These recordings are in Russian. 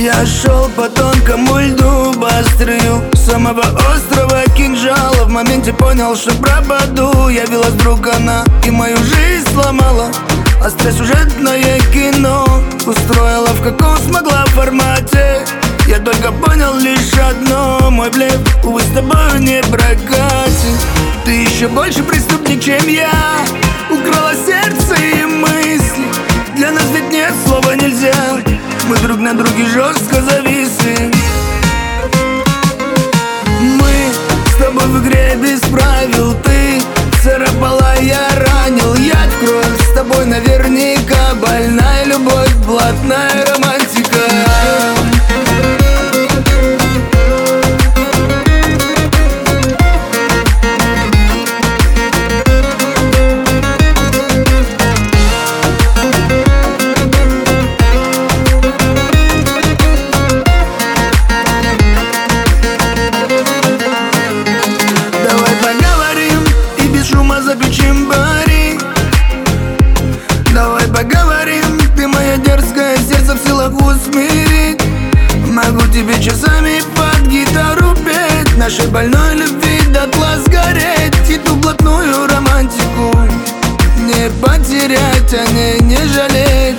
Я шел по тонкому льду, быструю самого острова кинжала. В моменте понял, что пропаду. Явилась вдруг она и мою жизнь сломала. Остросюжетное кино устроила в каком смогла формате. Я только понял лишь одно: мой блеф, увы, с тобой не прокатит. Ты еще больше преступник, чем я. Украла сердце и мысли. Для нас ведь нет слова нельзя. Мы друг на друге жестко зависли. Мы с тобой в игре без правил. Ты царапала, я ранил. Яд в кровь, с тобой наверняка больная любовь, блатная романтика. Заключим пари. Давай поговорим. Ты моя дерзкое сердце в силах усмирить. Могу тебе часами под гитару петь. Нашей больной любви дотла сгореть. И ту блатную романтику не потерять, о ней не жалеть.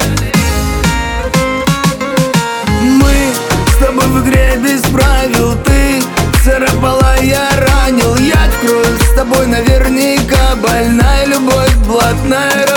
Мы с тобой в игре без правил. Ты царапала, я ранил. Яд в кровь, с тобой наверняка больная любовь, блатная